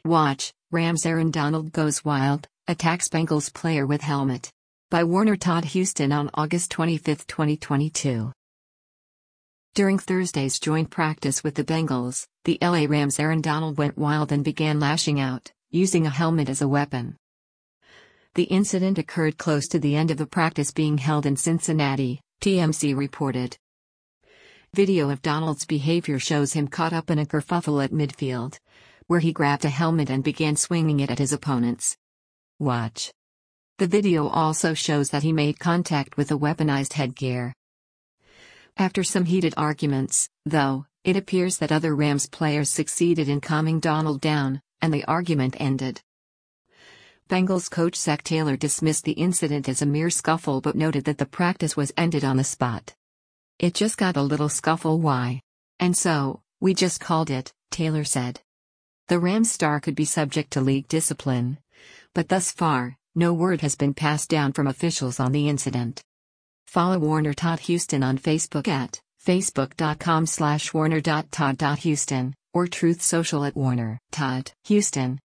Watch, Rams Aaron Donald goes wild, attacks Bengals player with helmet. By Warner Todd Houston on August 25, 2022. During Thursday's joint practice with the Bengals, the LA Rams' Aaron Donald went wild and began lashing out, using a helmet as a weapon. The incident occurred close to the end of the practice being held in Cincinnati, TMZ reported. Video of Donald's behavior shows him caught up in a kerfuffle at midfield, where he grabbed a helmet and began swinging it at his opponents. Watch. The video also shows that he made contact with a weaponized headgear. After some heated arguments, though, it appears that other Rams players succeeded in calming Donald down, and the argument ended. Bengals coach Zac Taylor dismissed the incident as a mere scuffle but noted that the practice was ended on the spot. "It just got a little scuffle, why? And so, we just called it," Taylor said. The Rams star could be subject to league discipline, but thus far, no word has been passed down from officials on the incident. Follow Warner Todd Houston on Facebook at facebook.com/warner.todd.houston or Truth Social at Warner Todd Houston.